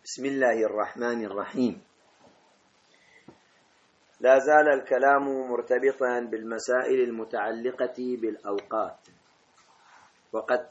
بسم الله الرحمن الرحيم. لا زال الكلام مرتبطا بالمسائل المتعلقة بالأوقات، وقد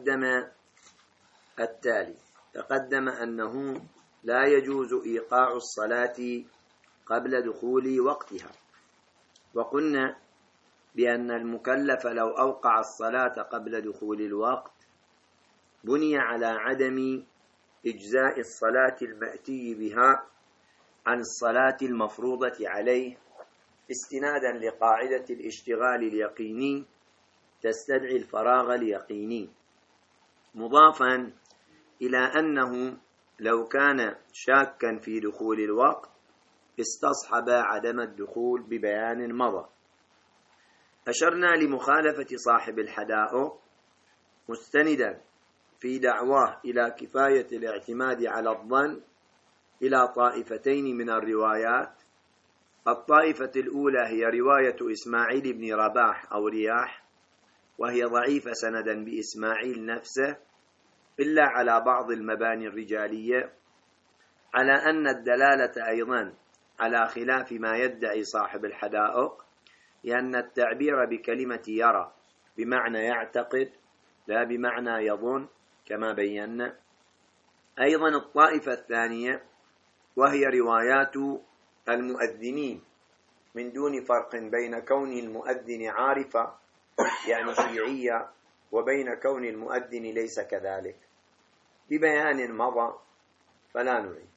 تقدم أنه لا يجوز إيقاع الصلاة قبل دخول وقتها، وقلنا بأن المكلف لو أوقع الصلاة قبل دخول الوقت بني على عدم إجزاء الصلاة المأتي بها عن الصلاة المفروضة عليه، استنادا لقاعدة الاشتغال اليقيني تستدعي الفراغ اليقيني، مضافا إلى أنه لو كان شاكا في دخول الوقت استصحب عدم الدخول ببيان مضى. أشرنا لمخالفة صاحب الحدائق مستندا في دعواه إلى كفاية الاعتماد على الظن إلى طائفتين من الروايات. الطائفة الأولى هي رواية إسماعيل بن رباح أو رياح، وهي ضعيفة سندا بإسماعيل نفسه إلا على بعض المباني الرجالية، على أن الدلالة أيضا على خلاف ما يدعي صاحب الحدائق، لأن التعبير بكلمة يرى بمعنى يعتقد لا بمعنى يظن كما بينا. أيضا الطائفة الثانية وهي روايات المؤذنين من دون فرق بين كون المؤذن عارفة يعني شيعية وبين كون المؤذن ليس كذلك، ببيان مضى فلا نعيد.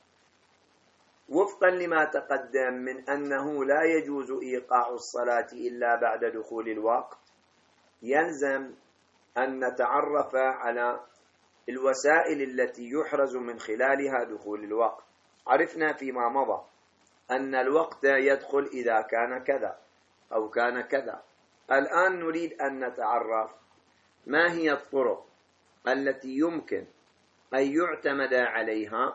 وفقا لما تقدم من أنه لا يجوز إيقاع الصلاة إلا بعد دخول الوقت، يلزم أن نتعرف على الوسائل التي يحرز من خلالها دخول الوقت. عرفنا فيما مضى أن الوقت يدخل إذا كان كذا أو كان كذا. الآن نريد أن نتعرف ما هي الطرق التي يمكن أن يعتمد عليها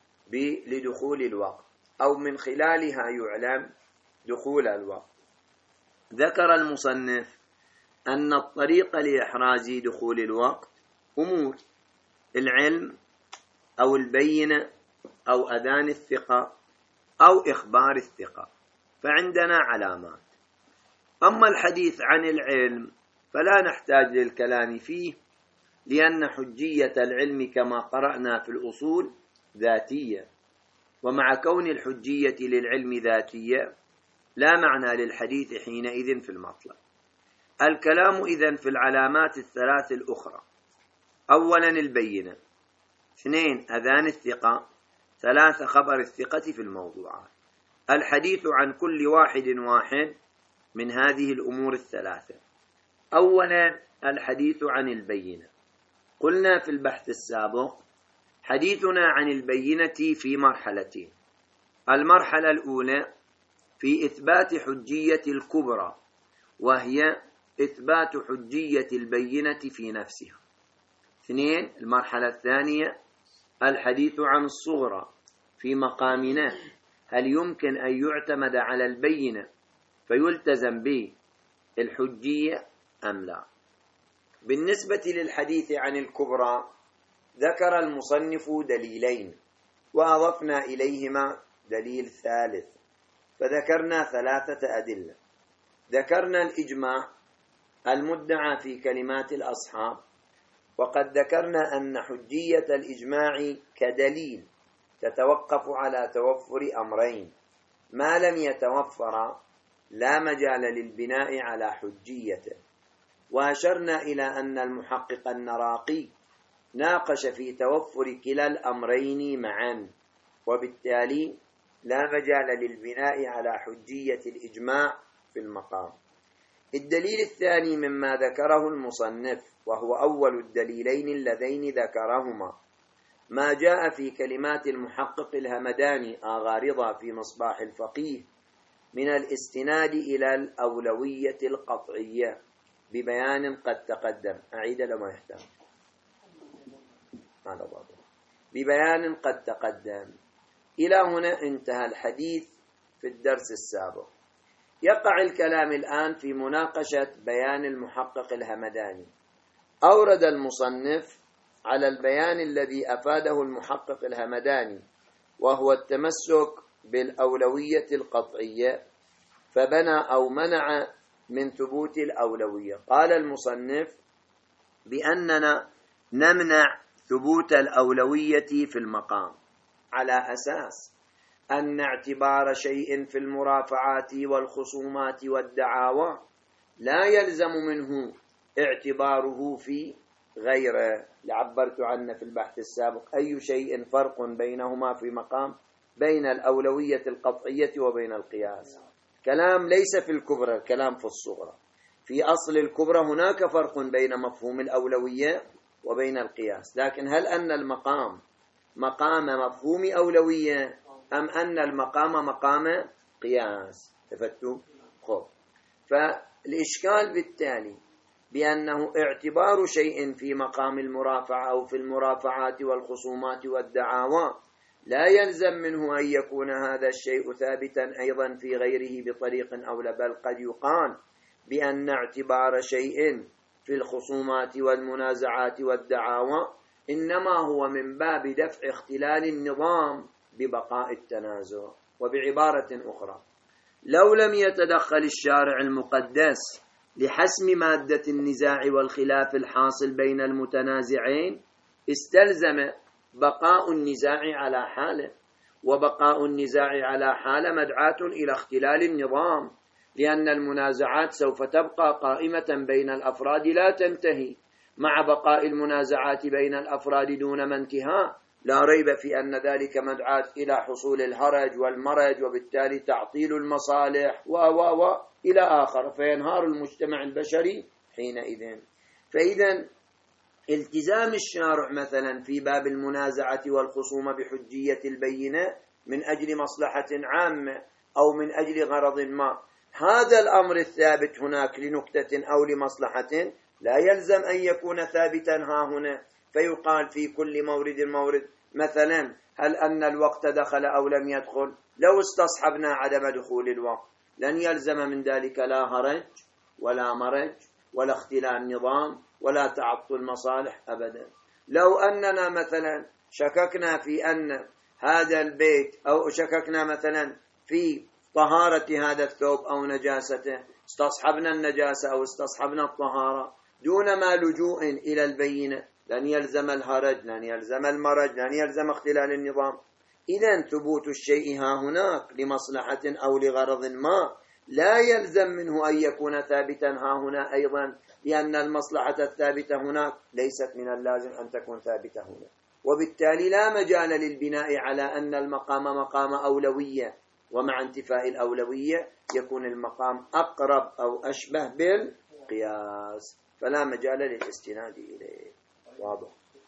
لدخول الوقت، أو من خلالها يعلم دخول الوقت. ذكر المصنف أن الطريق لإحراز دخول الوقت أمور: العلم أو البينة أو أذان الثقة أو إخبار الثقة، فعندنا علامات. أما الحديث عن العلم فلا نحتاج للكلام فيه، لأن حجية العلم كما قرأنا في الأصول ذاتية، ومع كون الحجية للعلم ذاتية لا معنى للحديث حينئذ في المطلق. الكلام إذن في العلامات الثلاث الأخرى: أولا البينة، 2 أذان الثقة، 3 خبر الثقة في الموضوعات. الحديث عن كل واحد من هذه الأمور الثلاثة. أولا الحديث عن البينة. قلنا في البحث السابق حديثنا عن البينة في مرحلتين: المرحلة الأولى في إثبات حجية الكبرى، وهي إثبات حجية البينة في نفسها. 2 المرحلة الثانية الحديث عن الصغرى في مقامنا، هل يمكن أن يعتمد على البينة فيلتزم بالحجية أم لا؟ بالنسبة للحديث عن الكبرى ذكر المصنف دليلين وأضفنا إليهما دليل ثالث، فذكرنا 3 أدلة. ذكرنا الإجماع المدعى في كلمات الأصحاب، وقد ذكرنا أن حجية الإجماع كدليل تتوقف على توفر أمرين: ما لم يتوفر لا مجال للبناء على حجيته. وأشرنا إلى أن المحقق النراقي ناقش في توفر كلا الأمرين معا، وبالتالي لا مجال للبناء على حجية الإجماع في المقام. الدليل الثاني مما ذكره المصنف، وهو أول الدليلين اللذين ذكرهما، ما جاء في كلمات المحقق الهمداني آغا رضا في مصباح الفقيه من الاستناد إلى الأولوية القطعية ببيان قد تقدم. أعيد لما يحتاج ببيان قد تقدم. إلى هنا انتهى الحديث في الدرس السابق. يقع الكلام الآن في مناقشة بيان المحقق الهمداني. أورد المصنف على البيان الذي أفاده المحقق الهمداني، وهو التمسك بالأولوية القطعية، فبنى أو منع من ثبوت الأولوية. قال المصنف بأننا نمنع ثبوت الأولوية في المقام على أساس أن اعتبار شيء في المرافعات والخصومات والدعاوى لا يلزم منه اعتباره في غيره. عبرت عنه في البحث السابق، أي شيء فرق بينهما في مقام بين الأولوية القطعية وبين القياس. كلام ليس في الكبرى، الكلام في الصغرى. في أصل الكبرى هناك فرق بين مفهوم الأولوية وبين القياس، لكن هل أن المقام مقام مفهوم أولوية أم أن المقام مقام قياس؟ تفتوا؟ خب، فالإشكال بالتالي بأنه اعتبار شيء في مقام المرافعة أو في المرافعات والخصومات والدعاوى لا يلزم منه أن يكون هذا الشيء ثابتا أيضا في غيره بطريق أولى، بل قد يقال بأن اعتبار شيء في الخصومات والمنازعات والدعاوى إنما هو من باب دفع اختلال النظام ببقاء التنازع. وبعبارة أخرى، لو لم يتدخل الشارع المقدس لحسم مادة النزاع والخلاف الحاصل بين المتنازعين استلزم بقاء النزاع على حاله، وبقاء النزاع على حاله مدعاة إلى اختلال النظام، لأن المنازعات سوف تبقى قائمة بين الأفراد لا تنتهي، مع بقاء المنازعات بين الأفراد دون ما انتهاء لا ريب في أن ذلك مدعاة إلى حصول الهرج والمرج، وبالتالي تعطيل المصالح إلى آخر، فينهار المجتمع البشري حينئذ. فإذا التزام الشارع مثلا في باب المنازعة والخصومة بحجية البينة من أجل مصلحة عامة أو من أجل غرض ما، هذا الأمر الثابت هناك لنكتة أو لمصلحة لا يلزم أن يكون ثابتا ها هنا. فيقال في كل مورد مثلا هل أن الوقت دخل أو لم يدخل؟ لو استصحبنا عدم دخول الوقت لن يلزم من ذلك لا هرج ولا مرج ولا اختلال نظام ولا تعطل مصالح أبدا. لو أننا مثلا شككنا في أن هذا البيت أو شككنا مثلا في طهارة هذا الثوب أو نجاسته، استصحبنا النجاسة أو استصحبنا الطهارة دون ما لجوء إلى البينة، لن يلزم الهرج، لن يلزم المرج، لن يلزم اختلال النظام. إذن ثبوت الشيء ها هناك لمصلحة أو لغرض ما لا يلزم منه أن يكون ثابتا ها هنا أيضا، لأن المصلحة الثابتة هناك ليست من اللازم أن تكون ثابتة هنا، وبالتالي لا مجال للبناء على أن المقام مقام أولوية، ومع انتفاء الأولوية يكون المقام أقرب أو أشبه بالقياس، فلا مجال للاستناد إليه. واضح؟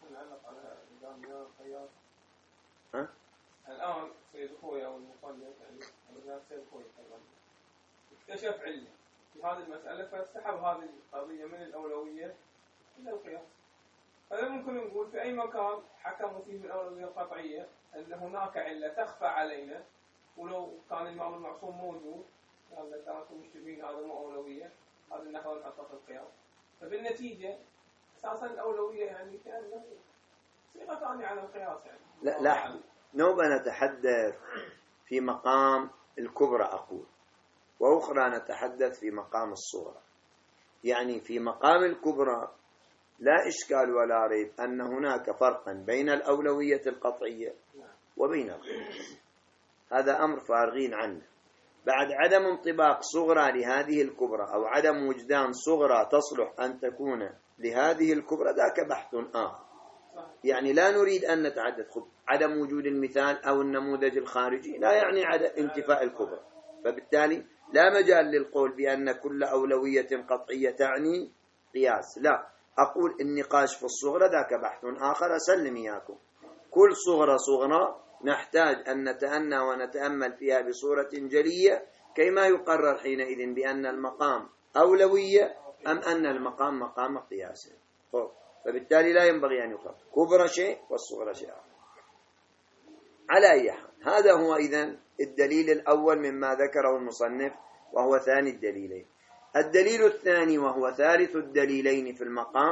الآن سيد خوي أو المصنف سيد خوي اكتشف علة في هذه المسألة فسحب هذه القضية من الأولوية إلى القياس. فلا ممكن نقول في أي مكان حكموا فيه بالأولوية القطعية أن هناك علة تخفى علينا، ولو كان الإمام المعصوم موجود قال لك أنتم مشتبهين هذا مو أولوية، هذا النحو نحطه في القياس. فبالنتيجة أساسا الأولوية يعني كأنه صيغة ثانية على القياس يعني. لا نوبة نتحدث في مقام الكبرى أقول، وأخرى نتحدث في مقام الصغرى. يعني في مقام الكبرى لا إشكال ولا ريب أن هناك فرقا بين الأولوية القطعية وبين القياس، هذا أمر فارغين عنه. بعد عدم انطباق صغرى لهذه الكبرى أو عدم وجدان صغرى تصلح أن تكون لهذه الكبرى ذاك بحث آخر. يعني لا نريد أن نتحدث عدم وجود المثال أو النموذج الخارجي لا يعني عدم انتفاء الكبرى، فبالتالي لا مجال للقول بأن كل أولوية قطعية تعني قياس. لا، أقول النقاش في الصغرى ذاك بحث آخر أسلم إياكم. كل صغرى نحتاج أن نتأنى ونتأمل فيها بصورة جلية كيما يقرر حينئذ بأن المقام أولوية أم أن المقام مقام قياس. فبالتالي لا ينبغي أن يقرر كبرى شيء والصغرى شيء آخر. على أي حال، هذا هو إذن الدليل الأول مما ذكره المصنف، وهو ثاني الدليلين. الدليل الثاني وهو ثالث الدليلين في المقام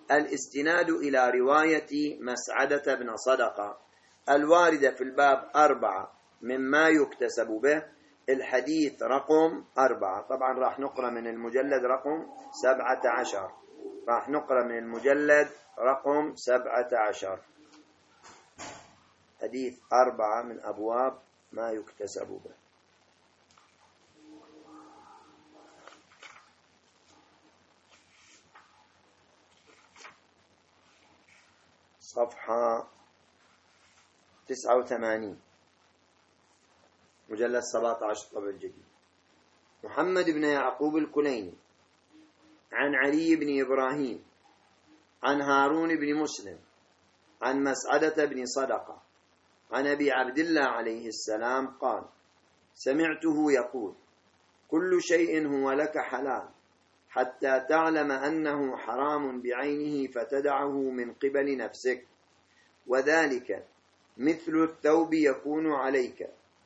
الاستناد إلى رواية مسعدة بن صدقة الواردة في الباب 4 مما يكتسب به، الحديث رقم 4. طبعا راح نقرأ من المجلد رقم 17، راح نقرأ من المجلد رقم 17، حديث 4 من أبواب ما يكتسب به. صفحة 89، مجلد 17 طبع الجديد. محمد بن يعقوب الكليني عن علي بن إبراهيم عن هارون بن مسلم عن مسعدة بن صدقة عن أبي عبد الله عليه السلام قال: سمعته يقول: كل شيء هو لك حلال حتى تعلم أنه حرام بعينه فتدعه من قبل نفسك، وذلك مثل الثوب يكون عليك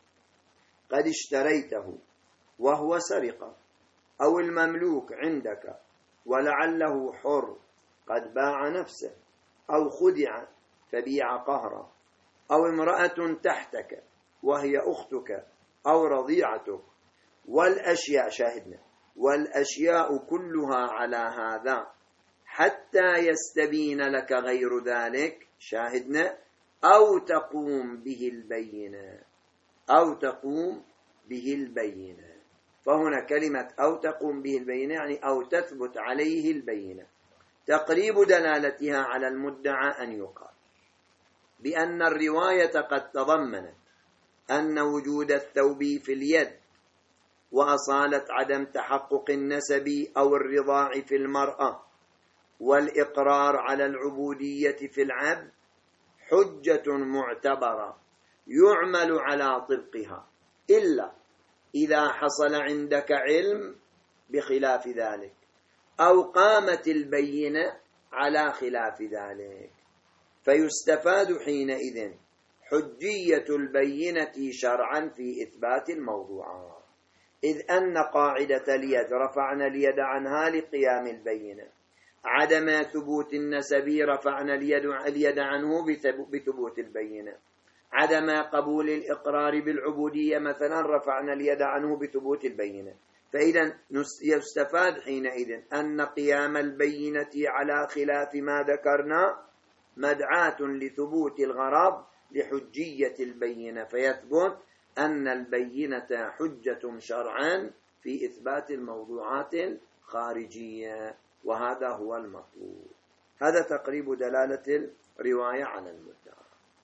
قد اشتريته وهو سرقة، أو المملوك عندك ولعله حر قد باع نفسه، أو خدع فبيع قهرا، أو امرأة تحتك وهي أختك أو رضيعتك، والأشياء شاهدنا والأشياء كلها على هذا حتى يستبين لك غير ذلك، شاهدنا، أو تقوم به البينة، أو تقوم به البينة. فهنا كلمة أو تقوم به البينة يعني أو تثبت عليه البينة. تقريب دلالتها على المدعى أن يقال بأن الرواية قد تضمنت أن وجود الثوب في اليد وأصالة عدم تحقق النسب أو الرضاع في المرأة والإقرار على العبودية في العبد حجة معتبرة يعمل على طبقها، إلا إذا حصل عندك علم بخلاف ذلك أو قامت البينة على خلاف ذلك، فيستفاد حينئذ حجية البينة شرعا في إثبات الموضوعات، إذ أن قاعدة اليد رفعنا اليد عنها لقيام البينة، عدم ثبوت النسب رفعنا اليد عنه بثبوت البينة، عدم قبول الإقرار بالعبودية مثلا رفعنا اليد عنه بثبوت البينة. فإذا يستفاد حينئذ أن قيام البينة على خلاف ما ذكرنا مدعاة لثبوت الغرض لحجية البينة، فيثبت أن البينة حجة شرعا في إثبات الموضوعات الخارجية، وهذا هو المطلوب. هذا تقريب دلالة الرواية على المدعى.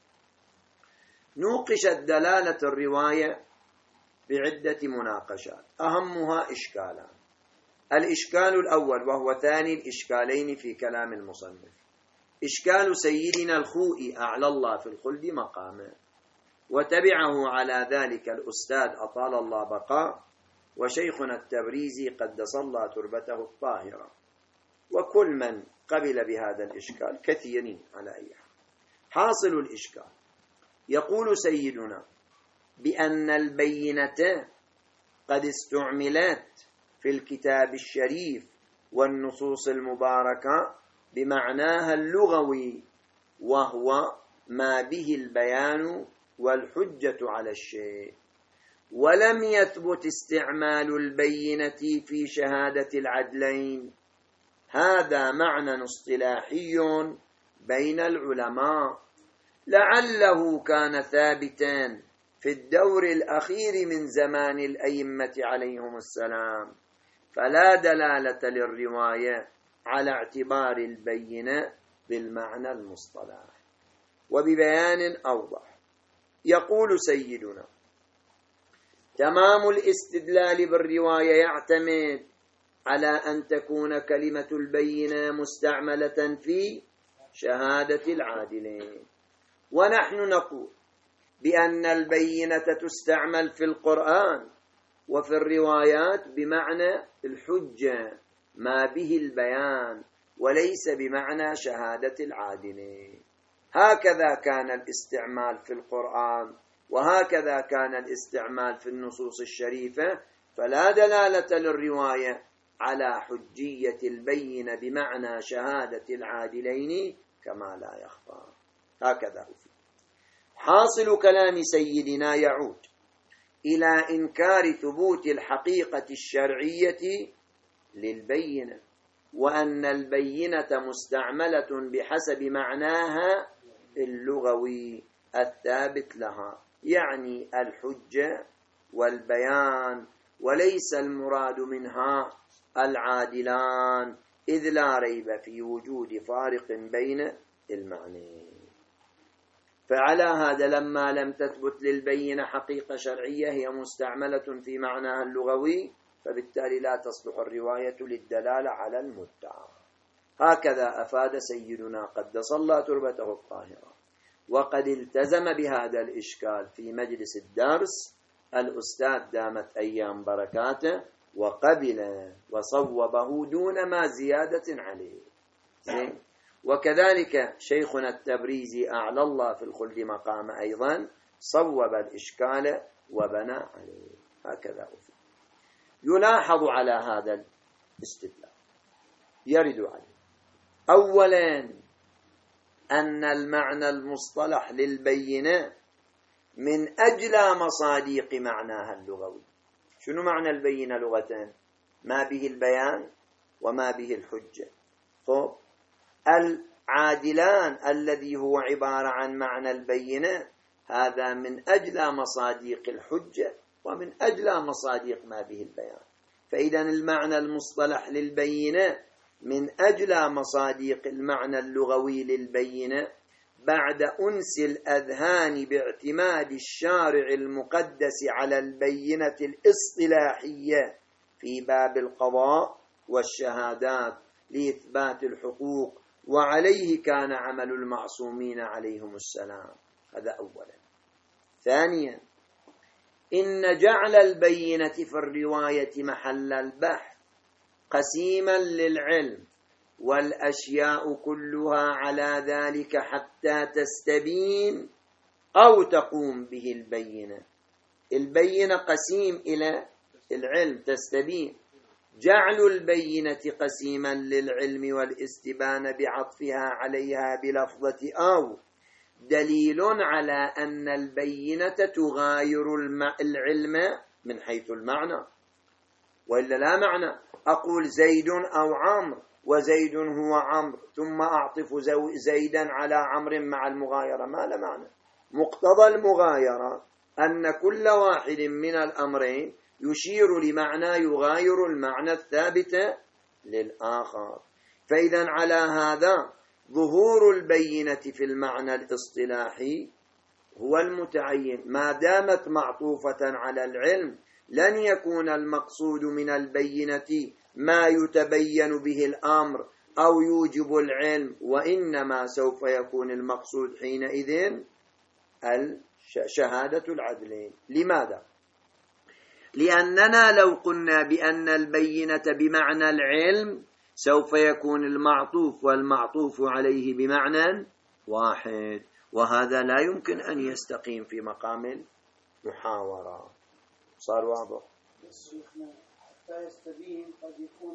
نوقشت دلالة الرواية بعدة مناقشات أهمها إشكالان. الإشكال الأول وهو ثاني الإشكالين في كلام المصنف، إشكال سيدنا الخوئي أعلى الله في الخلد مقامه، وتبعه على ذلك الأستاذ أطال الله بقاء، وشيخنا التبريزي قدس الله تربته الطاهرة، وكل من قبل بهذا الإشكال كثيرين على أي حال. حاصل الإشكال يقول سيدنا بأن البينة قد استعملت في الكتاب الشريف والنصوص المباركة بمعناها اللغوي، وهو ما به البيان والحجة على الشيء، ولم يثبت استعمال البينة في شهادة العدلين. هذا معنى اصطلاحي بين العلماء لعله كان ثابتا في الدور الأخير من زمان الأئمة عليهم السلام، فلا دلالة للرواية على اعتبار البينة بالمعنى المصطلح. وببيان أوضح يقول سيدنا: تمام الاستدلال بالرواية يعتمد على أن تكون كلمة البينة مستعملة في شهادة العادلين، ونحن نقول بأن البينة تستعمل في القرآن وفي الروايات بمعنى الحجة ما به البيان، وليس بمعنى شهادة العادلين. هكذا كان الاستعمال في القرآن، وهكذا كان الاستعمال في النصوص الشريفة، فلا دلالة للرواية على حجية البينة بمعنى شهادة العادلين كما لا يخفى. هكذا حاصل كلام سيدنا يعود إلى إنكار ثبوت الحقيقة الشرعية للبينة، وأن البينة مستعملة بحسب معناها اللغوي الثابت لها، يعني الحجة والبيان، وليس المراد منها العادلان، إذ لا ريب في وجود فارق بين المعنيين. فعلى هذا لما لم تثبت للبينة حقيقة شرعية هي مستعملة في معناها اللغوي، فبالتالي لا تصلح الرواية للدلالة على المدعى. هكذا أفاد سيدنا قدس الله تربته الطاهرة، وقد التزم بهذا الإشكال في مجلس الدرس الأستاذ دامت أيام بركاته، وقبل وصوبه دون ما زيادة عليه. زين. وكذلك شيخنا التبريزي أعلى الله في الخلد مقام أيضا صوب الإشكال وبنى عليه. هكذا أفضل. يلاحظ على هذا الاستدلال يرد عليه أولا أن المعنى المصطلح للبينة من أجلى مصاديق معناها اللغوي. شنو معنى البينة لغة؟ ما به البيان وما به الحجة. طب العادلان الذي هو عبارة عن معنى البينة هذا من أجلى مصاديق الحجة ومن أجلى مصاديق ما به البيان. فإذا المعنى المصطلح للبينة من أجلى مصاديق المعنى اللغوي للبينة بعد أنس الأذهان باعتماد الشارع المقدس على البينة الاصطلاحية في باب القضاء والشهادات لإثبات الحقوق، وعليه كان عمل المعصومين عليهم السلام. هذا أولا. ثانيا إن جعل البينة في الرواية محل البحث قسيما للعلم والأشياء كلها على ذلك حتى تستبين أو تقوم به البينة. البينة قسيم إلى العلم تستبين. جعل البينة قسيما للعلم والاستبان بعطفها عليها بلفظة أو دليل على أن البينة تغاير العلم من حيث المعنى، وإلا لا معنى أقول زيد أو عمرو وزيد هو عمرو ثم أعطف زيدا على عمرو مع المغايرة، ما لا معنى. مقتضى المغايرة أن كل واحد من الأمرين يشير لمعنى يغاير المعنى الثابت للآخر. فإذا على هذا ظهور البينة في المعنى الاصطلاحي هو المتعين. ما دامت معطوفة على العلم لن يكون المقصود من البينة ما يتبين به الأمر أو يوجب العلم، وإنما سوف يكون المقصود حينئذ شهادة العدلين. لماذا؟ لأننا لو قلنا بأن البينة بمعنى العلم سوف يكون المعطوف والمعطوف عليه بمعنى واحد، وهذا لا يمكن أن يستقيم في مقام المحاورة. صار واضح؟ شيخنا حتى يستبين قد يكون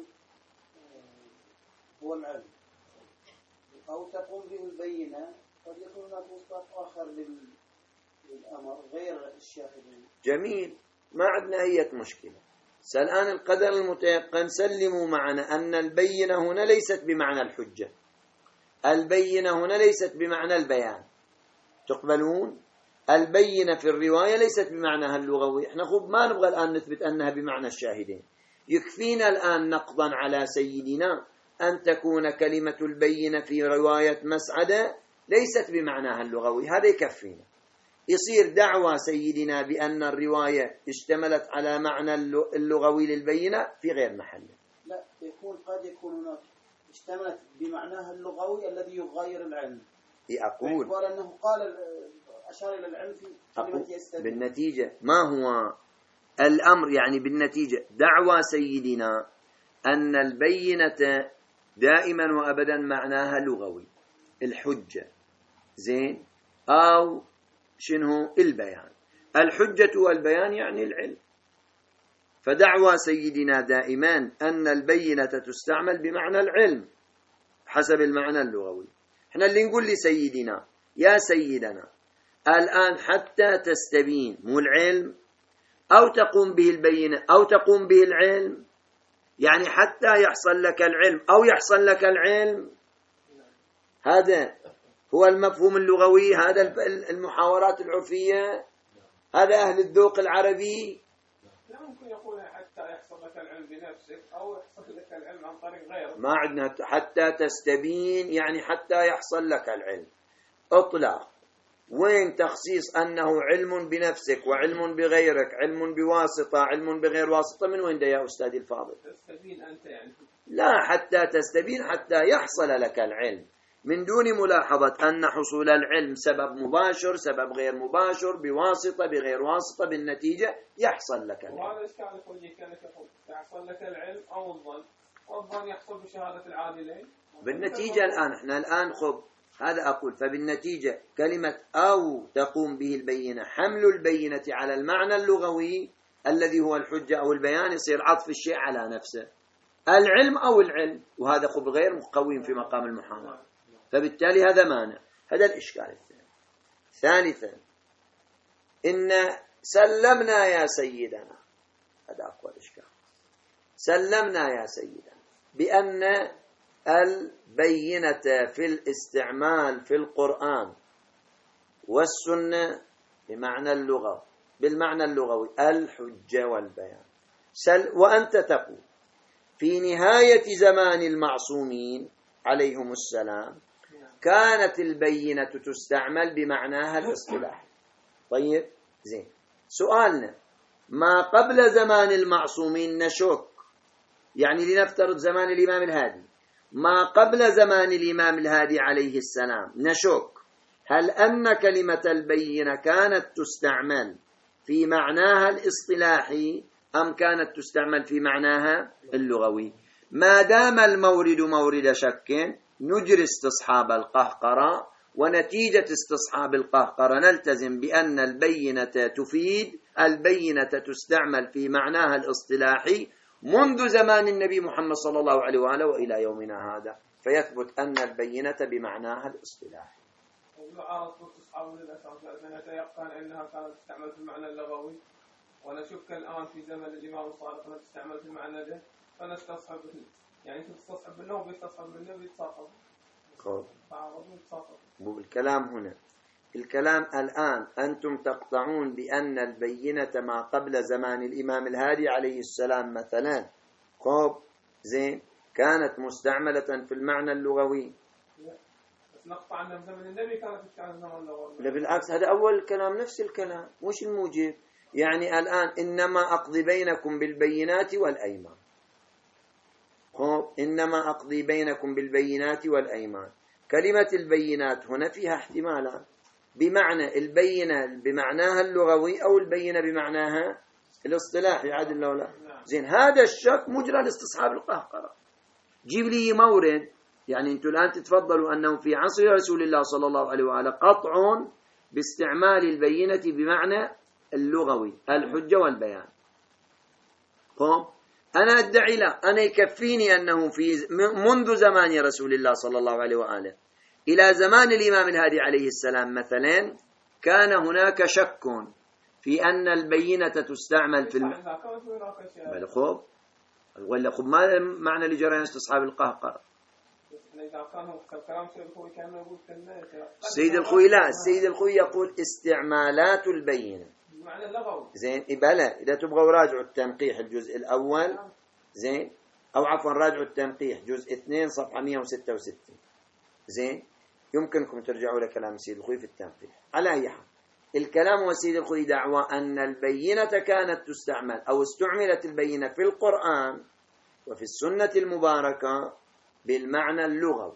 هو العلم أو تقوم به البينة، قد يكون هناك مصداق آخر للأمر غير الشاهدين. جميل، ما عندنا أي مشكلة. الآن القدر المتيقن سلموا معنا أن البينة هنا ليست بمعنى الحجة، البينة هنا ليست بمعنى البيان. تقبلون؟ البينة في الرواية ليست بمعناها اللغوي. احنا خب ما نبغى الآن نثبت أنها بمعنى الشاهدين. يكفينا الآن نقضا على سيدنا أن تكون كلمة البينة في رواية مسعدة ليست بمعناها اللغوي، هذا يكفينا. يصير دعوى سيدنا بأن الرواية اشتملت على معنى اللغوي للبينة في غير محله. لا، قد يكون هناك اشتملت بمعناها اللغوي الذي يغاير العلم. أقول أنه قال أشار إلى العلم في كلمة يستبين. بالنتيجة ما هو الأمر؟ يعني بالنتيجة دعوى سيدنا أن البينة دائما وأبدا معناها لغوي، الحجة زين، أو شنو البيان. الحجة والبيان يعني العلم. فدعوى سيدنا دائما أن البينة تستعمل بمعنى العلم حسب المعنى اللغوي. احنا اللي نقول لسيدنا يا سيدنا الآن حتى تستبين، مو العلم، أو تقوم به البينة أو تقوم به العلم، يعني حتى يحصل لك العلم أو يحصل لك العلم. هذا هو المفهوم اللغوي، هذا المحاورات العرفية، هذا أهل الذوق العربي. لا ممكن يقول حتى يحصل لك العلم بنفسك أو يحصل لك العلم عن طريق غيره. ما عندنا حتى تستبين، يعني حتى يحصل لك العلم اطلاق. وين تخصيص أنه علم بنفسك وعلم بغيرك، علم بواسطة علم بغير واسطة، من وين ده يا أستاذي الفاضل؟ تستبين أنت يعني. لا، حتى تستبين حتى يحصل لك العلم، من دون ملاحظة أن حصول العلم سبب مباشر سبب غير مباشر بواسطة بغير واسطة، بالنتيجة يحصل لك العلم. وهذا إشكال يخرج كأنك يقول يحصل لك العلم أو الظن، والظن يحصل بشهادة العادلين. بالنتيجة الآن احنا الآن خب هذا أقول، فبالنتيجة كلمة أو تقوم به البينة، حمل البينة على المعنى اللغوي الذي هو الحجة أو البيان، يصير عطف الشيء على نفسه، العلم أو العلم، وهذا خب غير مقوم في مقام المحاورة، فبالتالي هذا مانع. هذا الإشكال الثاني. ثالثا إن سلمنا يا سيدنا، هذا أقوى الإشكال، سلمنا يا سيدنا بأن البينة في الاستعمال في القرآن والسنة بمعنى اللغة، بالمعنى اللغوي الحجة والبيان. وأنت تقول في نهاية زمان المعصومين عليهم السلام كانت البينة تستعمل بمعناها الاصطلاحي. طيب زين، سؤالنا ما قبل زمان المعصومين نشك، يعني لنفترض زمان الإمام الهادي، ما قبل زمان الإمام الهادي عليه السلام نشك هل أن كلمة البينة كانت تستعمل في معناها الاصطلاحي أم كانت تستعمل في معناها اللغوي. ما دام المورد مورد شك نجري استصحاب القهقرة، ونتيجة استصحاب القهقرة نلتزم بأن البينة تفيد، البينة تستعمل في معناها الاصطلاحي منذ زمان النبي محمد صلى الله عليه وآله وإلى يومنا هذا، فيثبت أن البينة بمعناها الاصطلاحي. وعرضت استصحاب للأساس لأننا نتيقن أنها كانت تستعمل في المعنى اللغوي، ونشك الآن في زمن الإمام الصادق أنها تستعمل في المعنى ده، فنستصحب يعني تستصحب بالله وبيستصحب بالله وبيتصاحب. مو الكلام هنا، الكلام الآن أنتم تقطعون بأن البينة ما قبل زمان الإمام الهادي عليه السلام مثلا زين كانت مستعملة في المعنى اللغوي. بس نقطع عنها زمن النبي كانت تستعمل في المعنى اللغوي. لا بالعكس، هذا أول الكلام نفس الكلام، مش الموجب. يعني الآن إنما أقضي بينكم بالبينات والأيمان، إنما أقضي بينكم بالبينات والأيمان. كلمة البينات هنا فيها احتمالات، بمعنى البينة بمعناها اللغوي أو البينة بمعناها الاصطلاحي، عادل لو لا. زين، هذا الشك مجرى لاستصحاب القهقرة. جيب لي مورد، يعني أنتم الآن تتفضلوا أنه في عصر رسول الله صلى الله عليه وآله قطع باستعمال البينة بمعنى اللغوي الحجة والبيان. أنا أدعي لا، أنا يكفيني أنه في منذ زمان رسول الله صلى الله عليه وآله إلى زمان الإمام الهادي عليه السلام مثلا كان هناك شك في أن البينة تستعمل في بل خب ولا خب ما معنى لجريان استصحاب القهقرة. السيد الخوي لا، السيد الخوي يقول استعمالات البينة زين. بلى إذا تبغوا راجعوا التنقيح الجزء الأول زين، أو عفوا راجعوا التنقيح جزء 2 صفحة 166 زين، يمكنكم ترجعوا لكلام السيد الخوي في التنقيح. على أي حال الكلام والسيد الخوي دعوى أن البينة كانت تستعمل أو استعملت البينة في القرآن وفي السنة المباركة بالمعنى اللغوي.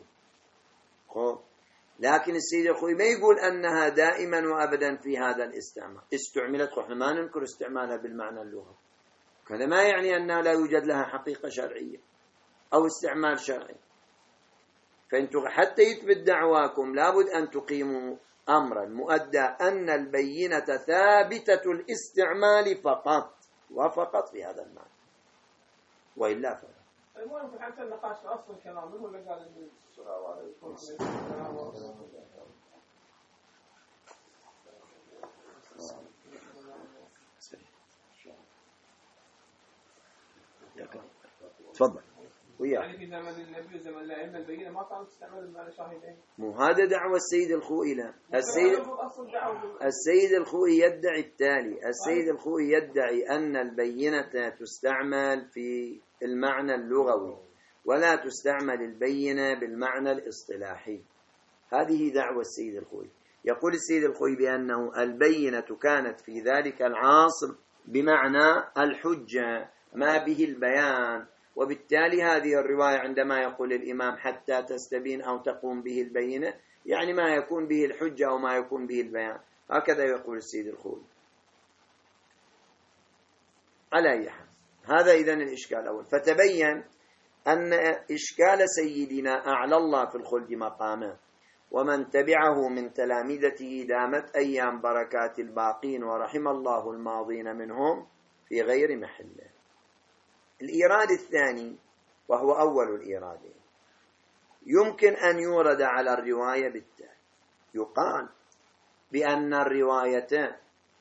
لكن السيد الخوي ما يقول أنها دائما وأبدا في هذا الاستعمال استعملت، احنا ما ننكر استعمالها بالمعنى اللغوي، هذا ما يعني أنها لا يوجد لها حقيقة شرعية أو استعمال شرعي. فأنتم حتى يثبت دعواكم لابد أن تقيموا أمرا مؤدى أن البينة ثابتة الاستعمال فقط وفقط في هذا المعنى، وإلا فلا. المهم حتى النقاش في أصل الكلام هو اللي قال إن السلام عليكم. تفضل. يعني في زمن النبي وزمن الأئمة البينة ما كانوا تستعمل بمعنى شاهدين. مو هذا دعوة السيد الخوئي. لا، السيد الخوئي يدعي التالي: السيد الخوئي يدعي أن البينة تستعمل في المعنى اللغوي ولا تستعمل البينة بالمعنى الاصطلاحي. هذه دعوة السيد الخوئي. يقول السيد الخوئي بأنه البينة كانت في ذلك العصر بمعنى الحجة ما به البيان، وبالتالي هذه الرواية عندما يقول الإمام حتى تستبين أو تقوم به البينة، يعني ما يكون به الحجة أو ما يكون به البيان. هكذا يقول السيد الخوئي. على أي حال، هذا إذن الإشكال الأول. فتبين أن إشكال سيدنا أعلى الله في الخلد مقامه ومن تبعه من تلامذته دامت أيام بركات الباقين ورحم الله الماضين منهم في غير محله. الإيراد الثاني وهو أول الإيرادين يمكن أن يورد على الرواية بالتالي: يقال بأن الرواية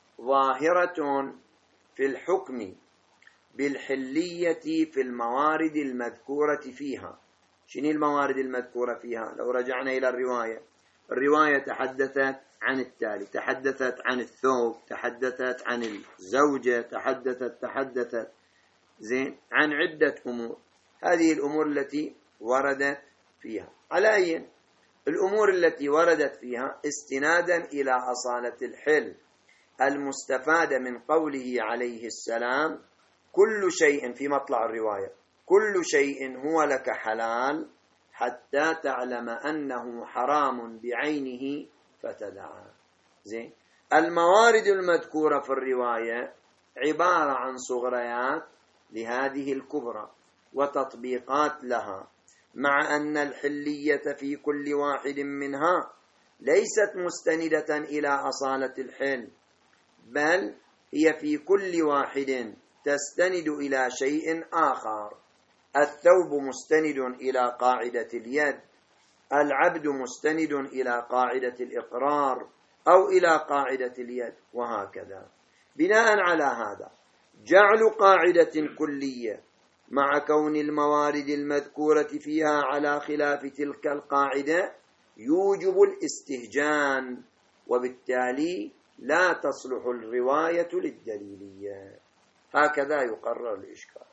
ظاهرة في الحكم بالحلية في الموارد المذكورة فيها. شنو الموارد المذكورة فيها؟ لو رجعنا إلى الرواية تحدثت عن التالي: تحدثت عن الثوب، تحدثت عن الزوجة، تحدثت زين عن عدة أمور. هذه الأمور التي وردت فيها. على أي الأمور التي وردت فيها استنادا إلى أصالة الحل المستفادة من قوله عليه السلام: كل شيء، في مطلع الرواية: كل شيء هو لك حلال حتى تعلم أنه حرام بعينه فتدعى. زين، الموارد المذكورة في الرواية عبارة عن صغريات لهذه الكبرى وتطبيقات لها، مع أن الحلية في كل واحد منها ليست مستندة إلى أصالة الحل، بل هي في كل واحد تستند إلى شيء آخر. الثوب مستند إلى قاعدة اليد، العبد مستند إلى قاعدة الإقرار أو إلى قاعدة اليد، وهكذا. بناء على هذا جعل قاعدة كلية مع كون الموارد المذكورة فيها على خلاف تلك القاعدة يوجب الاستهجان، وبالتالي لا تصلح الرواية للدليلية. هكذا يقرر الإشكال.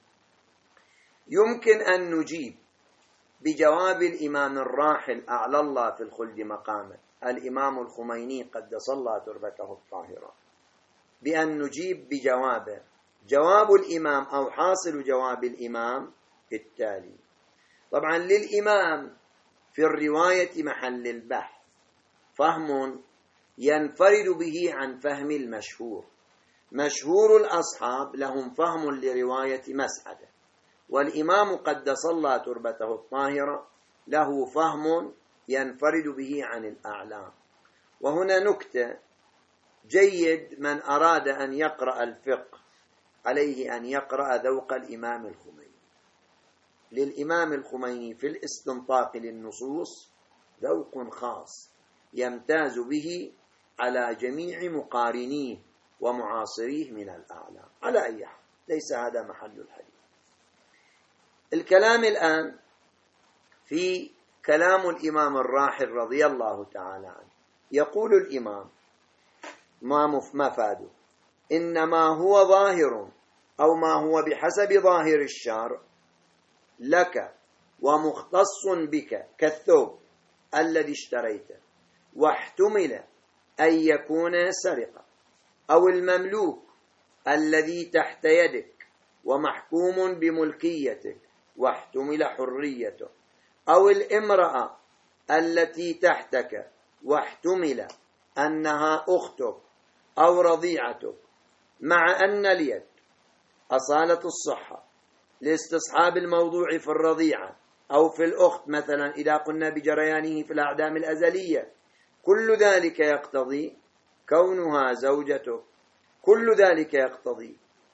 يمكن أن نجيب بجواب الإمام الراحل أعلى الله في الخلد مقامه الإمام الخميني قدس الله تربته الطاهرة، بأن نجيب بجوابه. جواب الإمام أو حاصل جواب الإمام التالي: طبعا للإمام في الرواية محل البحث فهم ينفرد به عن فهم المشهور. مشهور الأصحاب لهم فهم لرواية مسعدة، والإمام قدس الله تربته الطاهرة له فهم ينفرد به عن الأعلام. وهنا نكتة: جيد من أراد أن يقرأ الفقه عليه أن يقرأ ذوق الإمام الخميني. للإمام الخميني في الاستنطاق للنصوص ذوق خاص يمتاز به على جميع مقارنيه ومعاصريه من الأعلام. على أي حال، ليس هذا محل الحديث. الكلام الآن في كلام الإمام الراحل رضي الله تعالى عنه. يقول الإمام: ما مفاده؟ إنما هو ظاهر أو ما هو بحسب ظاهر الشرع لك ومختص بك كالثوب الذي اشتريته، واحتمل أن يكون سرقة، أو المملوك الذي تحت يدك ومحكوم بملكيتك واحتمل حريته، أو الامرأة التي تحتك واحتمل أنها أختك أو رضيعتك، مع أن اليد أصالة الصحة لاستصحاب الموضوع في الرضيعة أو في الأخت مثلا إذا قلنا بجريانه في الأعدام الأزلية. كل ذلك يقتضي كونها زوجتك، كل ذلك يقتضي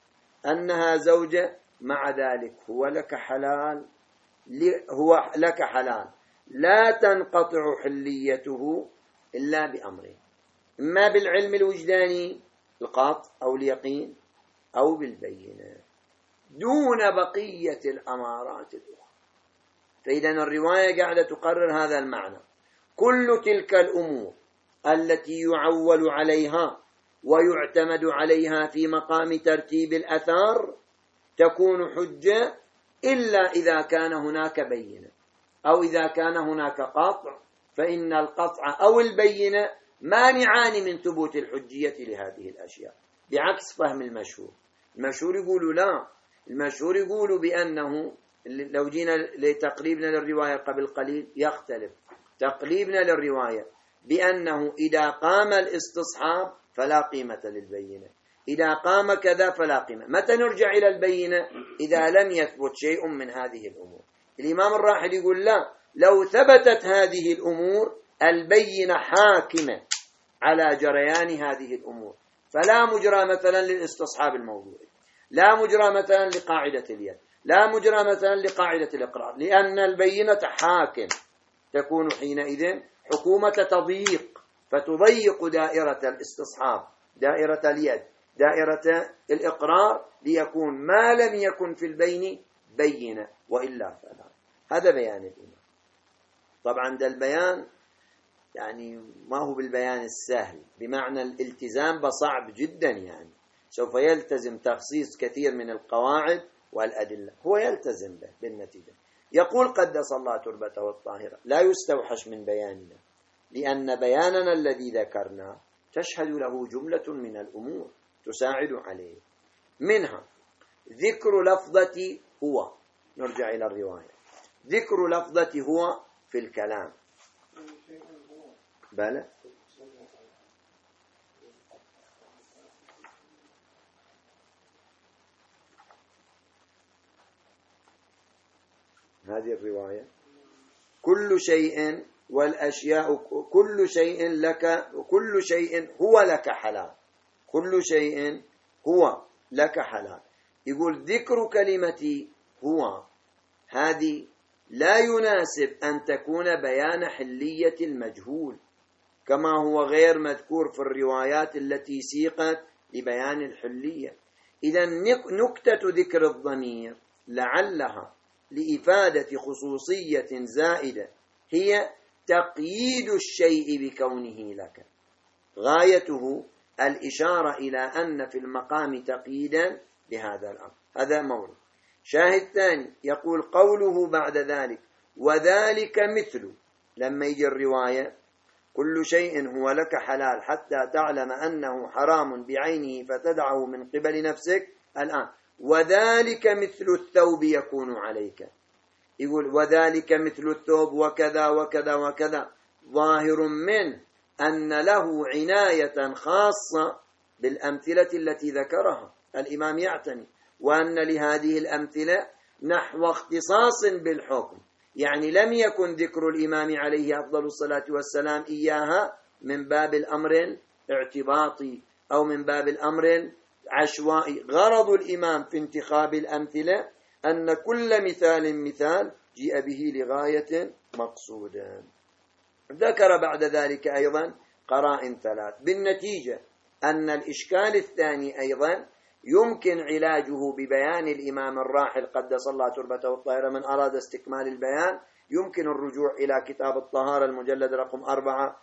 أنها زوجة، مع ذلك هو لك حلال لا تنقطع حليته إلا بأمرين: إما بالعلم الوجداني القاطع أو اليقين، أو بالبينة دون بقية الأمارات الأخرى. فإذا الرواية قاعدة تقرر هذا المعنى: كل تلك الأمور التي يعول عليها ويعتمد عليها في مقام ترتيب الأثار تكون حجة إلا إذا كان هناك بينة، أو إذا كان هناك قطع، فإن القطع أو البينة مانعان من ثبوت الحجية لهذه الأشياء، بعكس فهم المشهور. المشهور يقولوا لا، المشهور يقولوا بأنه لو جينا لتقريبنا للرواية قبل قليل يختلف تقريبنا للرواية بأنه إذا قام الاستصحاب فلا قيمة للبينة، إذا قام كذا فلا قيمة. متى نرجع إلى البينة؟ إذا لم يثبت شيء من هذه الأمور. الإمام الراحل يقول لا، لو ثبتت هذه الأمور البينة حاكمة على جريان هذه الأمور، فلا مجرى مثلا للاستصحاب الموضوعي، لا مجرى مثلا لقاعدة اليد، لا مجرى مثلا لقاعدة الإقرار، لأن البينة حاكم. تكون حينئذ حكومة تضيق، فتضيق دائرة الاستصحاب، دائرة اليد، دائرة الإقرار، ليكون ما لم يكن في البين بينة، وإلا فلا. هذا بيان الإمام. طبعا ده البيان يعني ما هو بالبيان السهل، بمعنى الالتزام بصعب جدا، يعني سوف يلتزم تخصيص كثير من القواعد والأدلة، هو يلتزم به بالنتيجة. يقول قدس الله تربته الطاهرة: لا يستوحش من بياننا، لأن بياننا الذي ذكرنا تشهد له جملة من الأمور تساعد عليه، منها ذكر لفظة هو. نرجع إلى الرواية: ذكر لفظة هو في الكلام. بلى هذه الرواية: كل شيء والأشياء، كل شيء لك، كل شيء هو لك حلال، كل شيء هو لك حلال. يقول ذكر كلمة هو هذه لا يناسب أن تكون بيان حلية المجهول، كما هو غير مذكور في الروايات التي سيقت لبيان الحلية. إذا نكتة ذكر الضمير لعلها لإفادة خصوصية زائدة، هي تقييد الشيء بكونه لك، غايته الإشارة إلى أن في المقام تقييدا بهذا الأمر. هذا مورد. شاهد ثاني يقول قوله بعد ذلك: وذلك مثل، لما يجي الرواية كل شيء هو لك حلال حتى تعلم أنه حرام بعينه فتدعه من قبل نفسك. الآن وذلك مثل الثوب يكون عليك، يقول وذلك مثل الثوب وكذا وكذا وكذا، ظاهر من أن له عناية خاصة بالأمثلة التي ذكرها الإمام يعتني، وأن لهذه الأمثلة نحو اختصاص بالحكم، يعني لم يكن ذكر الإمام عليه أفضل الصلاة والسلام إياها من باب الأمر الاعتباطي أو من باب الأمر العشوائي. غرض الإمام في انتخاب الأمثلة أن كل مثال جيء به لغاية مقصودة. ذكر بعد ذلك أيضا قرائن ثلاث، بالنتيجة أن الإشكال الثاني أيضا يمكن علاجه ببيان الإمام الراحل قدس الله تربته الطاهرة. من أراد استكمال البيان يمكن الرجوع إلى كتاب الطهارة المجلد رقم 4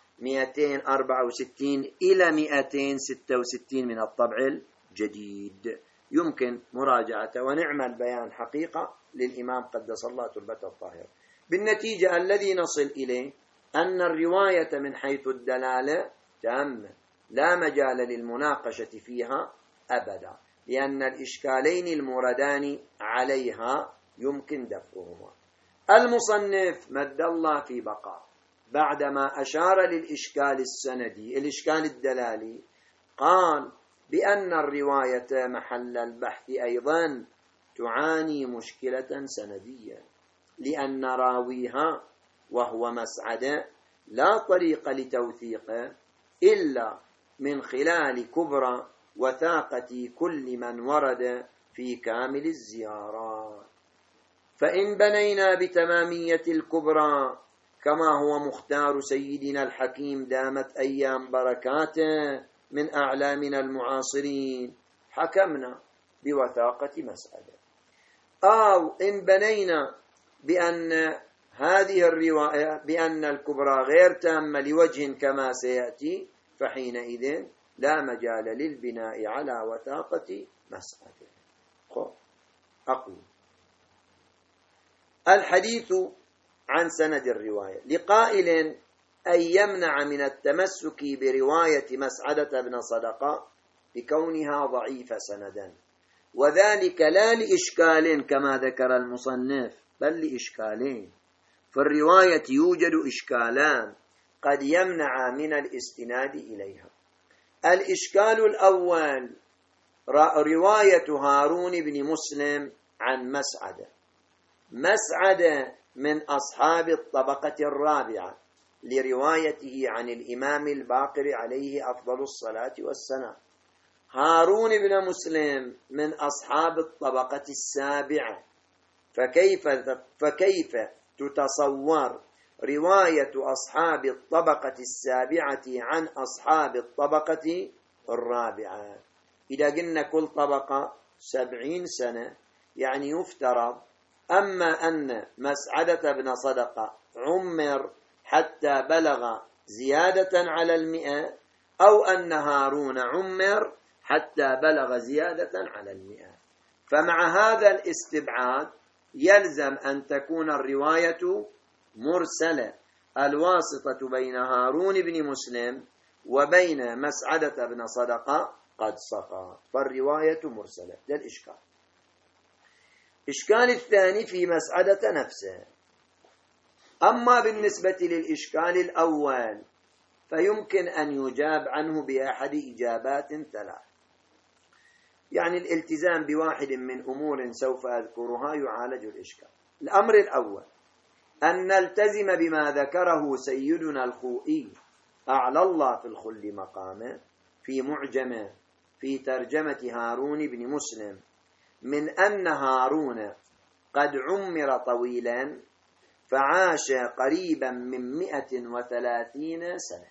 264 إلى 266 من الطبع الجديد، يمكن مراجعته، ونعم البيان حقيقة للإمام قدس الله تربته الطاهرة. بالنتيجة الذي نصل إليه أن الرواية من حيث الدلالة تامة، لا مجال للمناقشة فيها أبدا، لأن الإشكالين الموردان عليها يمكن دفعهما. المصنف مد الله في بقاء بعدما أشار للإشكال السندي، الإشكال الدلالي، قال بأن الرواية محل البحث أيضا تعاني مشكلة سندية، لأن راويها وهو مسعد لا طريق لتوثيقه إلا من خلال كبرى وثاقة كل من ورد في كامل الزيارات. فإن بنينا بتمامية الكبرى كما هو مختار سيدنا الحكيم دامت أيام بركاته من أعلامنا المعاصرين حكمنا بوثاقة مسألة. أو إن بنينا بأن هذه الرواية بأن الكبرى غير تامة لوجه كما سيأتي، فحينئذ لا مجال للبناء على وثاقة مسألة. أقول الحديث عن سند الرواية لقائل أن يمنع من التمسك برواية مسعدة بن صدقة لكونها ضعيفة سندا، وذلك لا لإشكال كما ذكر المصنف، بل لإشكالين. في الرواية يوجد إشكالان قد يمنع من الاستناد إليها. الإشكال الأول رواية هارون بن مسلم عن مسعدة. مسعدة من أصحاب الطبقة الرابعة لروايته عن الإمام الباقر عليه أفضل الصلاة والسلام. هارون بن مسلم من أصحاب الطبقة السابعة، فكيف تتصور رواية أصحاب الطبقة السابعة عن أصحاب الطبقة الرابعة؟ إذا قلنا كل طبقة 70 سنة، يعني يفترض أما أن مسعدة بن صدقة عمر حتى بلغ زيادة على 100، أو أن هارون عمر حتى بلغ زيادة على 100. فمع هذا الاستبعاد يلزم أن تكون الرواية مرسلة، الواسطة بين هارون بن مسلم وبين مسعدة بن صدقة قد سقط، فالرواية مرسلة. ده الإشكال. الإشكال الثاني في مسعدة نفسه. أما بالنسبة للإشكال الأول فيمكن أن يجاب عنه بأحد إجابات 3. يعني الالتزام بواحد من أمور سوف أذكرها يعالج الإشكال. الأمر الأول أن نلتزم بما ذكره سيدنا الخوئي أعلى الله في الخل مقامه في معجمه في ترجمة هارون بن مسلم، من أن هارون قد عمر طويلا فعاش قريبا من 130 سنة،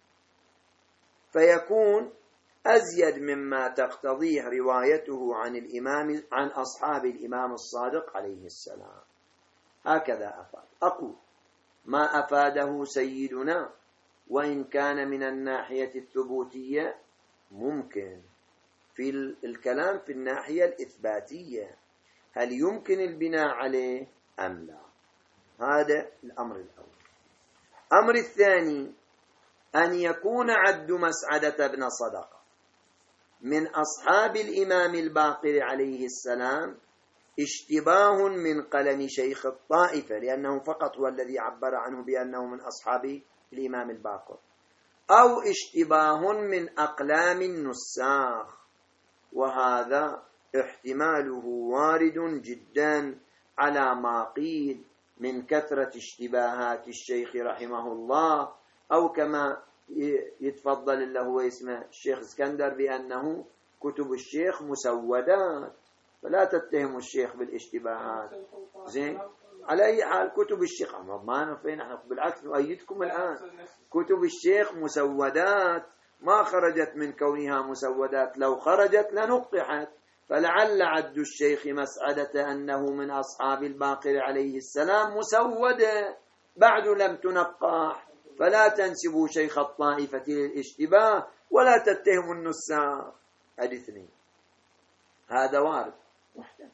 فيكون أزيد مما تقتضيه روايته عن أصحاب الإمام الصادق عليه السلام. هكذا أفاد. أقول ما أفاده سيدنا وإن كان من الناحية الثبوتية ممكن، في الكلام في الناحية الإثباتية هل يمكن البناء عليه أم لا؟ هذا الأمر الأول. الأمر الثاني أن يكون عد مسعدة بن صدقة من أصحاب الإمام الباقر عليه السلام اشتباه من قلم شيخ الطائفة، لأنه فقط هو الذي عبر عنه بأنه من أصحاب الإمام الباقر، أو اشتباه من أقلام النساخ، وهذا احتماله وارد جدا على ما قيل من كثرة اشتباهات الشيخ رحمه الله، أو كما يتفضل له واسمه الشيخ اسكندر بأنه كتب الشيخ مسودات، فلا تتهموا الشيخ بالاشتباهات. زين، على أي حال كتب الشيخ ما نفين، نحن بالعكس نؤيدكم الآن. كتب الشيخ مسودات، ما خرجت من كونها مسودات، لو خرجت لنقحت. فلعل عد الشيخ مسعدة أنه من أصحاب الباقر عليه السلام مسودة بعد لم تنقح، فلا تنسبوا شيخ الطائفة للاشتباه ولا تتهموا النساخ. هذه 2. هذا وارد محتمل.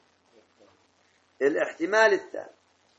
الاحتمال الثالث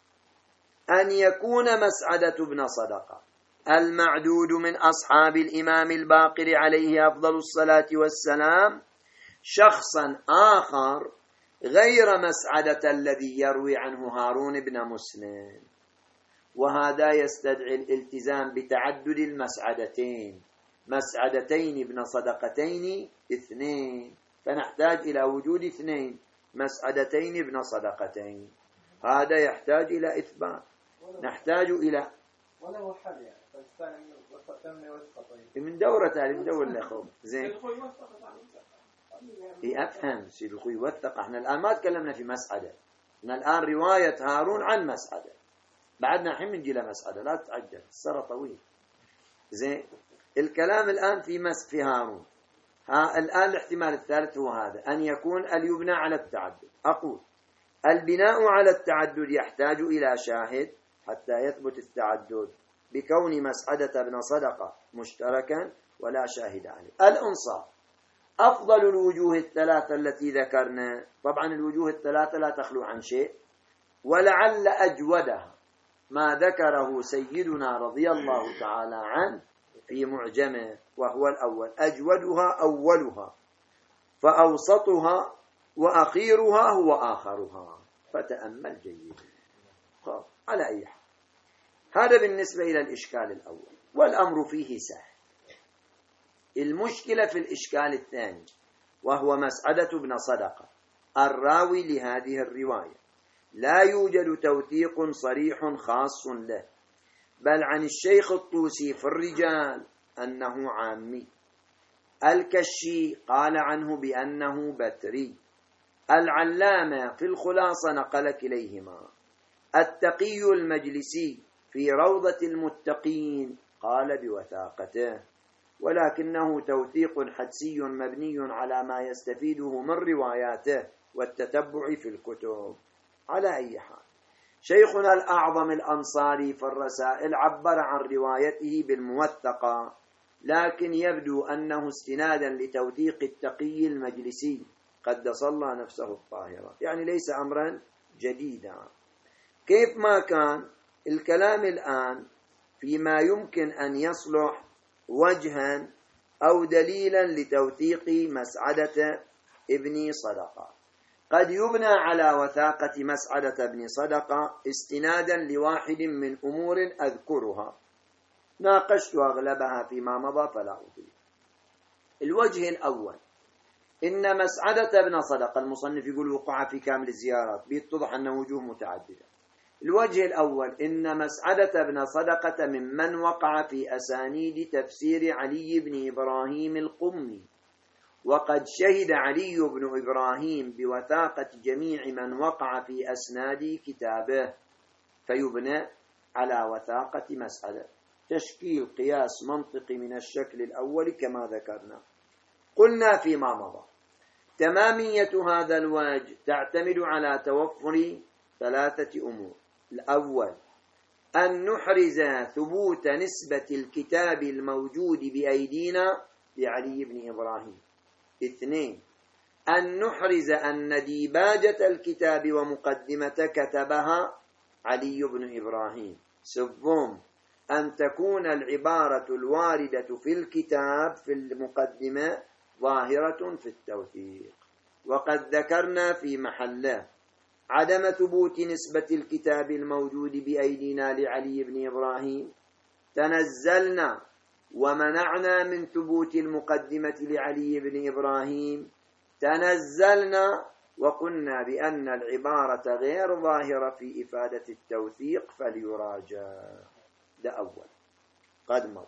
أن يكون مسعدة بن صدقة المعدود من أصحاب الإمام الباقر عليه أفضل الصلاة والسلام شخصا آخر غير مسعدة الذي يروي عنه هارون بن مسلم، وهذا يستدعي الالتزام بتعدد المسعدتين، مسعدتين ابن صدقتين 2، فنحتاج إلى وجود 2 مسعدتين ابن صدقتين. هذا يحتاج إلى إثبات، نحتاج إلى ولو حل يعني من دورة من دور الأخوة. زين، أفهم سيد الخوي وثق. احنا الآن ما تكلمنا في مسعدة، احنا الآن رواية هارون عن مسعدة، بعدنا الحين نجي لمسعدة، لا تتعجل السر طويل. زين، الكلام الآن في هارون. الآن الاحتمال الثالث هو هذا، أن يكون اليبنى على التعدد. أقول البناء على التعدد يحتاج إلى شاهد حتى يثبت التعدد بكون مسعدة بن صدقة مشتركا ولا شاهد عليه. الأنصار أفضل الوجوه الثلاثة التي ذكرنا، طبعا الوجوه الثلاثة لا تخلو عن شيء، ولعل أجودها ما ذكره سيدنا رضي الله تعالى عنه في معجمه، وهو الأول. أجودها أولها، فأوسطها وأخيرها هو آخرها، فتأمل جيدا. على أي حال، هذا بالنسبة إلى الإشكال الأول، والأمر فيه سهل. المشكلة في الإشكال الثاني، وهو مسعدة بن صدقة الراوي لهذه الرواية لا يوجد توثيق صريح خاص له، بل عن الشيخ الطوسي في الرجال أنه عامي، الكشي قال عنه بأنه بتري، العلامة في الخلاصة نقل كليهما، التقي المجلسي في روضة المتقين قال بوثاقته، ولكنه توثيق حدسي مبني على ما يستفيده من رواياته والتتبع في الكتب. على أي حال، شيخنا الأعظم الأنصاري في الرسائل عبر عن روايته بالموثقة، لكن يبدو أنه استنادا لتوثيق التقي المجلسي قدس الله نفسه الطاهرة، يعني ليس أمرا جديدا. كيف ما كان، الكلام الآن فيما يمكن أن يصلح وجها أو دليلا لتوثيق مسعدة ابن صدقة. قد يبنى على وثاقة مسعدة ابن صدقة استنادا لواحد من أمور أذكرها، ناقشت أغلبها فيما مضى فلا أطيل. الوجه الأول، إن مسعدة ابن صدقة، المصنف يقول وقع في كامل الزيارات، بيتضح أن وجوه متعددة. الوجه الأول، إن مسعدة بن صدقة ممن وقع في أسانيد تفسير علي بن إبراهيم القمي، وقد شهد علي بن إبراهيم بوثاقة جميع من وقع في أسناد كتابه، فيبنى على وثاقة مسعدة. تشكيل قياس منطقي من الشكل الأول كما ذكرنا. قلنا فيما مضى تمامية هذا الوجه تعتمد على توفر ثلاثة أمور. الأول، أن نحرز ثبوت نسبة الكتاب الموجود بأيدينا لعلي بن إبراهيم. اثنين، أن نحرز أن ديباجة الكتاب ومقدمة كتبها علي بن إبراهيم. ثم أن تكون العبارة الواردة في الكتاب في المقدمة ظاهرة في التوثيق. وقد ذكرنا في محله عدم ثبوت نسبة الكتاب الموجود بأيدينا لعلي بن إبراهيم، تنزلنا ومنعنا من ثبوت المقدمة لعلي بن إبراهيم، تنزلنا وقلنا بأن العبارة غير ظاهرة في إفادة التوثيق فليراجع. ده أول قد مضى.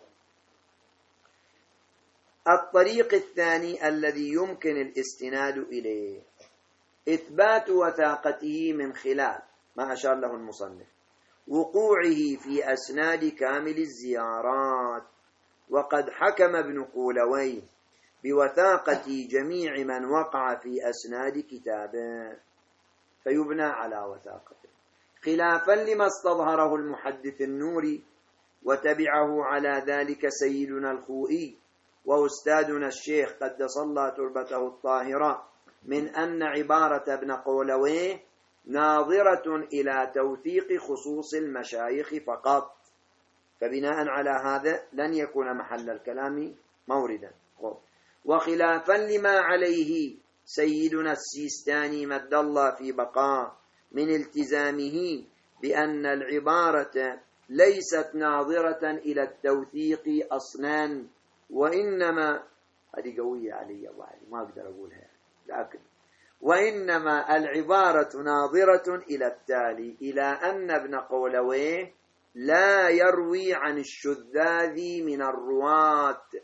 الطريق الثاني الذي يمكن الاستناد إليه إثبات وثاقته من خلال ما أشار له المصنف وقوعه في أسناد كامل الزيارات، وقد حكم ابن قولويه بوثاقة جميع من وقع في أسناد كتابه، فيبنى على وثاقته، خلافا لما استظهره المحدث النوري وتبعه على ذلك سيدنا الخوئي وأستاذنا الشيخ قدس الله تربته الطاهرة من أن عبارة ابن قولويه ناظرة إلى توثيق خصوص المشايخ فقط، فبناء على هذا لن يكون محل الكلام موردا. وخلافا لما عليه سيدنا السيستاني مد الله في بقاء من التزامه بأن العبارة ليست ناظرة إلى التوثيق أصلا، وإنما هذه قوية علي الله ما أقدر أقولها، لكن وإنما العبارة ناظرة إلى التالي، إلى أن ابن قولويه لا يروي عن الشذاذ من الرواة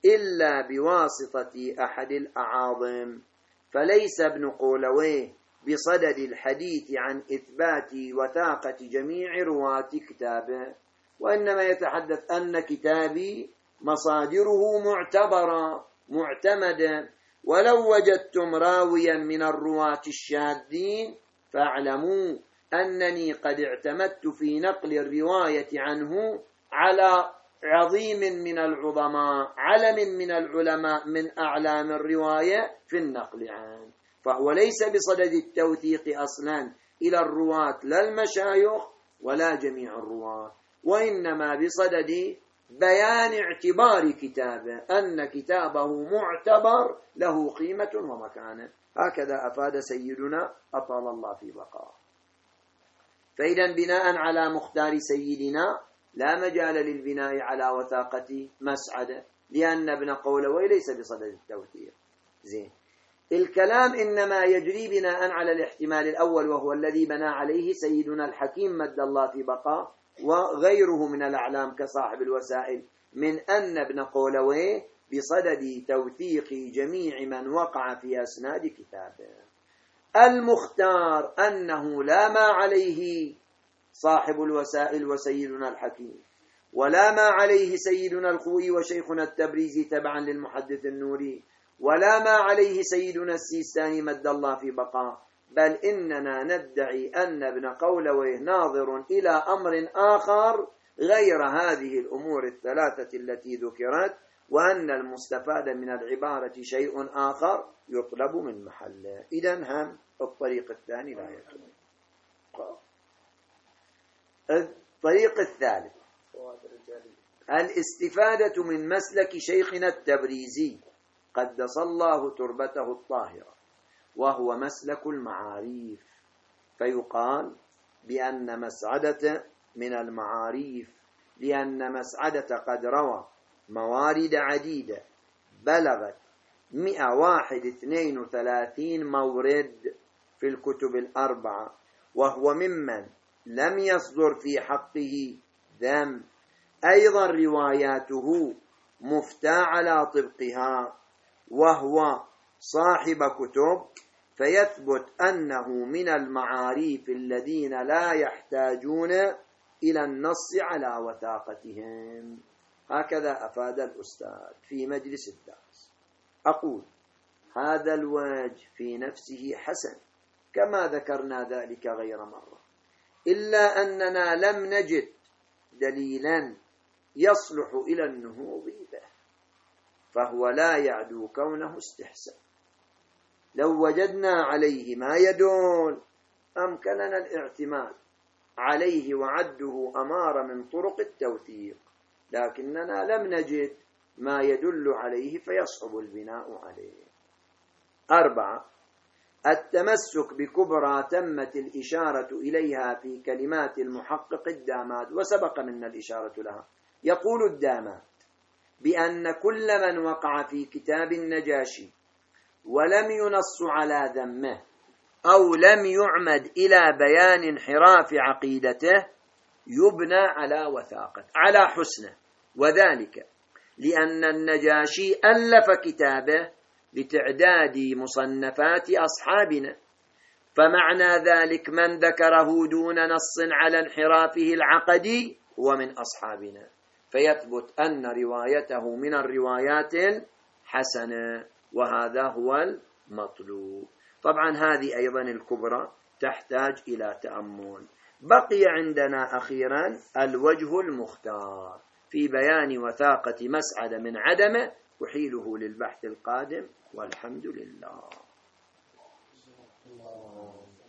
إلا بواسطة أحد الأعاظم، فليس ابن قولويه بصدد الحديث عن إثبات وثاقة جميع رواة كتابه، وإنما يتحدث أن كتابي مصادره معتبرة معتمدة، ولو وجدتم راويا من الرواة الشاذين فاعلموا أنني قد اعتمدت في نقل الرواية عنه على عظيم من العظماء، علم من العلماء من أعلام الرواية في النقل عنه، فهو ليس بصدد التوثيق أصلا إلى الرواة لا المشايخ ولا جميع الرواة، وإنما بصدد بيان اعتبار كتابه، أن كتابه معتبر له قيمة ومكانة. هكذا أفاد سيدنا أطال الله في بقاء. فإذا بناء على مختار سيدنا لا مجال للبناء على وثاقة مسعدة، لأن ابن قولويه ليس بصدد التوثيق. زين، الكلام إنما يجري بناء على الاحتمال الأول، وهو الذي بنى عليه سيدنا الحكيم مد الله في بقاء وغيره من الأعلام كصاحب الوسائل، من أن ابن قولويه بصدد توثيق جميع من وقع في أسناد كتابه. المختار أنه لا ما عليه صاحب الوسائل وسيدنا الحكيم، ولا ما عليه سيدنا الخوئي وشيخنا التبريزي تبعا للمحدث النوري، ولا ما عليه سيدنا السيستاني مد الله في بقاء، بل إننا ندعي أن ابن قولويه ناظر إلى أمر آخر غير هذه الأمور الثلاثة التي ذكرت، وأن المستفاد من العبارة شيء آخر يطلب من محله. إذن هم الطريق الثاني لا يكون. الطريق الثالث الاستفادة من مسلك شيخنا التبريزي قدس الله تربته الطاهرة، وهو مسلك المعاريف، فيقال بأن مسعدة من المعاريف، لأن مسعدة قد روى موارد عديدة بلغت 132 مورد في الكتب الأربعة، وهو ممن لم يصدر في حقه ذم. أيضا رواياته مفتى على طبقها، وهو صاحب كتب، فيثبت أنه من المعاريف الذين لا يحتاجون إلى النص على وثاقتهم. هكذا أفاد الأستاذ في مجلس الدرس. أقول هذا الوجه في نفسه حسن كما ذكرنا ذلك غير مرة، إلا أننا لم نجد دليلا يصلح إلى النهوض به، فهو لا يعدو كونه استحسان. لو وجدنا عليه ما يدل أمكننا الاعتماد عليه وعده أمار من طرق التوثيق، لكننا لم نجد ما يدل عليه فيصعب البناء عليه. 4. التمسك بكبرى تمت الإشارة إليها في كلمات المحقق الداماد، وسبق منا الإشارة لها. يقول الداماد بأن كل من وقع في كتاب النجاشي ولم ينص على ذمه أو لم يعمد إلى بيان انحراف عقيدته يبنى على وثاقة على حسنه، وذلك لأن النجاشي ألف كتابه لتعداد مصنفات أصحابنا، فمعنى ذلك من ذكره دون نص على انحرافه العقدي هو من أصحابنا، فيثبت أن روايته من الروايات الحسنة، وهذا هو المطلوب. طبعا هذه أيضا الكبرى تحتاج إلى تأمل. بقي عندنا أخيرا الوجه المختار في بيان وثاقة مسعد من عدمه، أحيله للبحث القادم، والحمد لله.